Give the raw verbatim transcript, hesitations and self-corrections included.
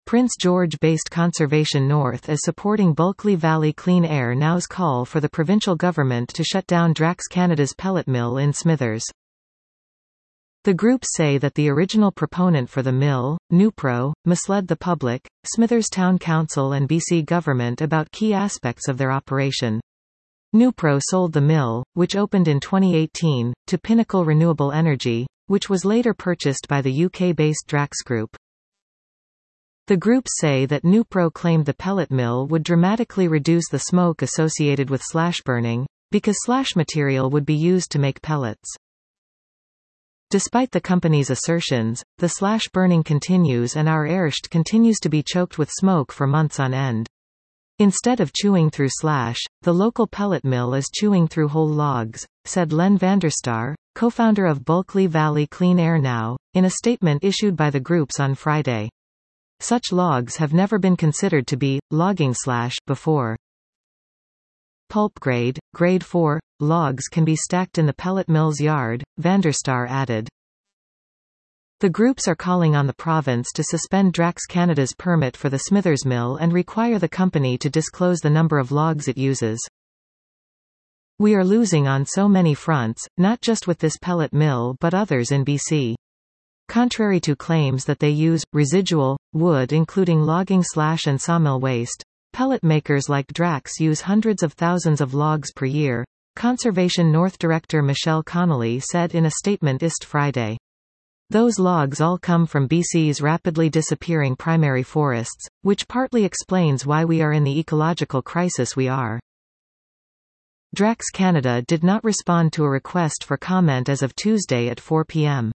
Prince George-based Conservation North is supporting Bulkley Valley Clean Air Now's call for the provincial government to shut down Drax Canada's pellet mill in Smithers. The groups say that the original proponent for the mill, Nupro, misled the public, Smithers Town Council and B C government about key aspects of their operation. Nupro sold the mill, which opened in twenty eighteen, to Pinnacle Renewable Energy, which was later purchased by the U K-based Drax Group. The groups say that Nupro claimed the pellet mill would dramatically reduce the smoke associated with slash burning, because slash material would be used to make pellets. Despite the company's assertions, the slash burning continues and our airst continues to be choked with smoke for months on end. Instead of chewing through slash, the local pellet mill is chewing through whole logs, said Len Vanderstar, co-founder of Bulkley Valley Clean Air Now, in a statement issued by the groups on Friday. Such logs have never been considered to be logging slash before. Pulp grade, grade four, logs can be stacked in the pellet mill's yard, Vanderstar added. The groups are calling on the province to suspend Drax Canada's permit for the Smithers mill and require the company to disclose the number of logs it uses. We are losing on so many fronts, not just with this pellet mill but others in B C. Contrary to claims that they use residual wood including logging slash and sawmill waste, pellet makers like Drax use hundreds of thousands of logs per year, Conservation North Director Michelle Connolly said in a statement last Friday. Those logs all come from B C's rapidly disappearing primary forests, which partly explains why we are in the ecological crisis we are. Drax Canada did not respond to a request for comment as of Tuesday at four p m